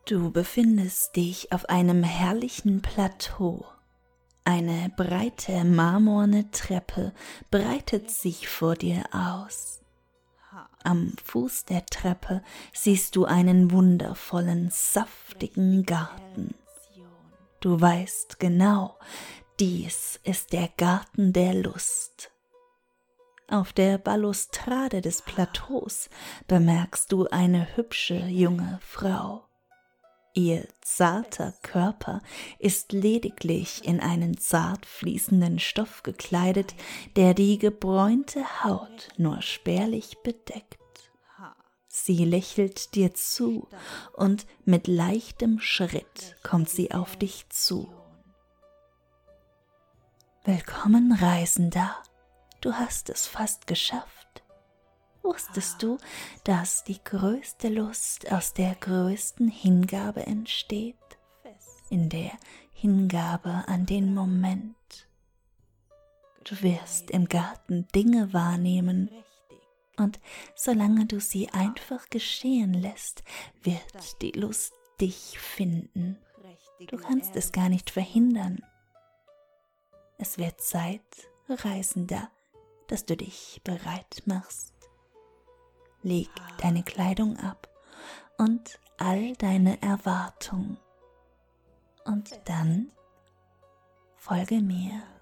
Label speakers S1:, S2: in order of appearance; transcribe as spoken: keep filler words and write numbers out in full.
S1: Du befindest dich auf einem herrlichen Plateau. Eine breite marmorne Treppe breitet sich vor dir aus. Am Fuß der Treppe siehst du einen wundervollen, saftigen Garten. Du weißt genau, dies ist der Garten der Lust. Auf der Balustrade des Plateaus bemerkst du eine hübsche junge Frau. Ihr zarter Körper ist lediglich in einen zart fließenden Stoff gekleidet, der die gebräunte Haut nur spärlich bedeckt. Sie lächelt dir zu und mit leichtem Schritt kommt sie auf dich zu. Willkommen, Reisender, du hast es fast geschafft. Wusstest du, dass die größte Lust aus der größten Hingabe entsteht? In der Hingabe an den Moment. Du wirst im Garten Dinge wahrnehmen, und solange du sie einfach geschehen lässt, wird die Lust dich finden. Du kannst es gar nicht verhindern. Es wird Zeit, Reisender, dass du dich bereit machst. Leg deine Kleidung ab und all deine Erwartungen. Und dann folge mir.